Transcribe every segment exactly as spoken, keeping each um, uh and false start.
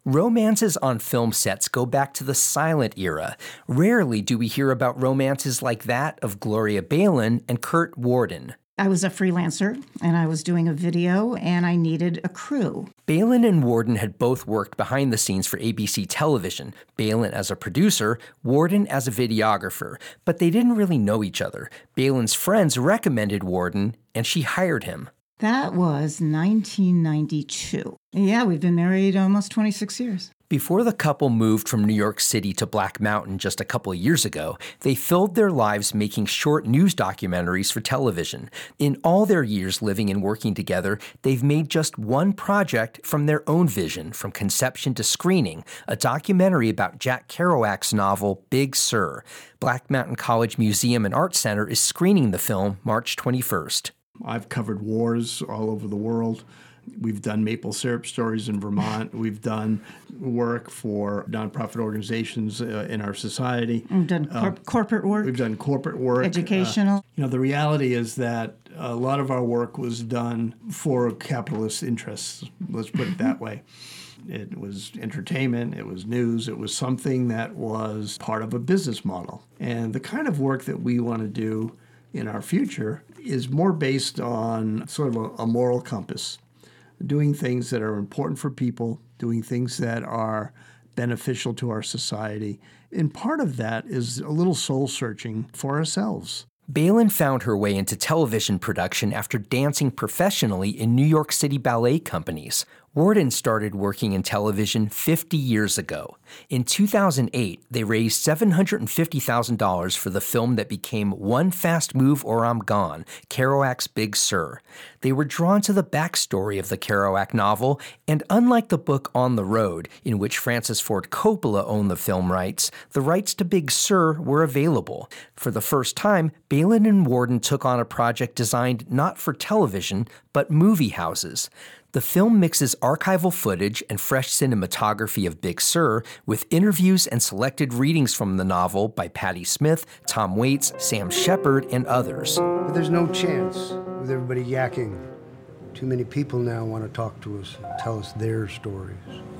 Romances on film sets go back to the silent era. Rarely do we hear about romances like that of Gloria Baylan and Kurt Warden. I was a freelancer, and I was doing a video, and I needed a crew. Baylan and Warden had both worked behind the scenes for A B C television, Baylan as a producer, Warden as a videographer, but they didn't really know each other. Baylan's friends recommended Warden, and she hired him. That was nineteen ninety-two. Yeah, we've been married almost twenty-six years. Before the couple moved from New York City to Black Mountain just a couple of years ago, they filled their lives making short news documentaries for television. In all their years living and working together, they've made just one project from their own vision, from conception to screening, a documentary about Jack Kerouac's novel, Big Sur. Black Mountain College Museum and Art Center is screening the film March twenty-first. I've covered wars all over the world. We've done maple syrup stories in Vermont. We've done work for nonprofit organizations uh, in our society. We've done cor- uh, corporate work. We've done corporate work. Educational. Uh, you know, the reality is that a lot of our work was done for capitalist interests. Let's put it that way. It was entertainment, it was news, it was something that was part of a business model. And the kind of work that we want to do in our future is more based on sort of a, a moral compass, doing things that are important for people, doing things that are beneficial to our society. And part of that is a little soul searching for ourselves. Baylan found her way into television production after dancing professionally in New York City ballet companies. Warden started working in television fifty years ago. In two thousand eight, they raised seven hundred fifty thousand dollars for the film that became One Fast Move or I'm Gone, Kerouac's Big Sur. They were drawn to the backstory of the Kerouac novel, and unlike the book On the Road, in which Francis Ford Coppola owned the film rights, the rights to Big Sur were available. For the first time, Baylan and Warden took on a project designed not for television, but movie houses. The film mixes archival footage and fresh cinematography of Big Sur with interviews and selected readings from the novel by Patti Smith, Tom Waits, Sam Shepard, and others. But there's no chance with everybody yakking. Too many people now want to talk to us and tell us their stories.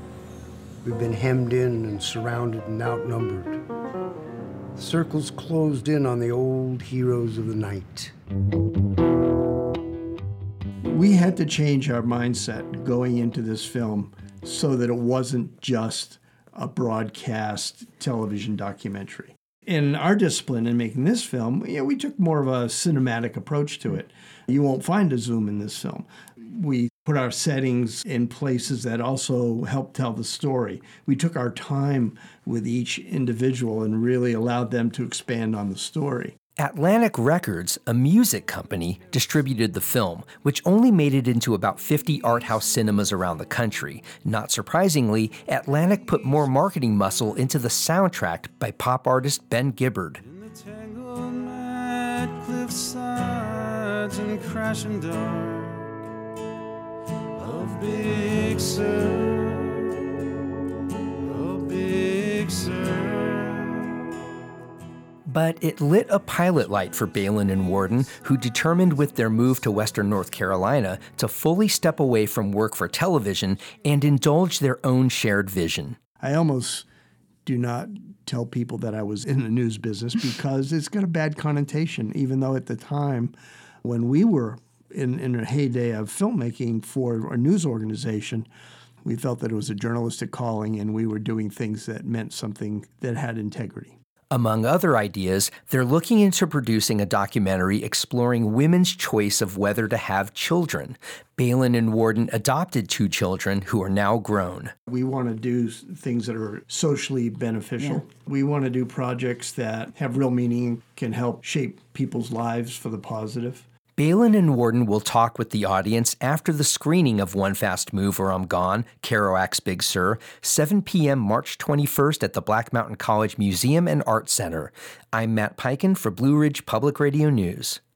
We've been hemmed in and surrounded and outnumbered. The circle's closed in on the old heroes of the night. We had to change our mindset going into this film so that it wasn't just a broadcast television documentary. In our discipline in making this film, you know, we took more of a cinematic approach to it. You won't find a zoom in this film. We put our settings in places that also help tell the story. We took our time with each individual and really allowed them to expand on the story. Atlantic Records, a music company, distributed the film, which only made it into about fifty art house cinemas around the country. Not surprisingly, Atlantic put more marketing muscle into the soundtrack by pop artist Ben Gibbard. In the tangled mad cliff sides and crashing dark of Big Sur, of Big Sur. But it lit a pilot light for Baylan and Warden, who determined with their move to Western North Carolina to fully step away from work for television and indulge their own shared vision. I almost do not tell people that I was in the news business because it's got a bad connotation, even though at the time when we were in, in a heyday of filmmaking for a news organization, we felt that it was a journalistic calling and we were doing things that meant something that had integrity. Among other ideas, they're looking into producing a documentary exploring women's choice of whether to have children. Baylan and Warden adopted two children who are now grown. We want to do things that are socially beneficial. Yeah. We want to do projects that have real meaning, can help shape people's lives for the positive. Baylan and Warden will talk with the audience after the screening of One Fast Move or I'm Gone, Kerouac's Big Sur, seven p.m. March twenty-first at the Black Mountain College Museum and Art Center. I'm Matt Peiken for Blue Ridge Public Radio News.